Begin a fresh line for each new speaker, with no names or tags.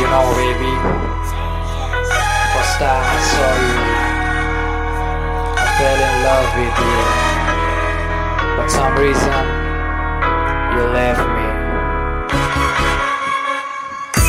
You know, baby, first time I saw you, I fell in love with you.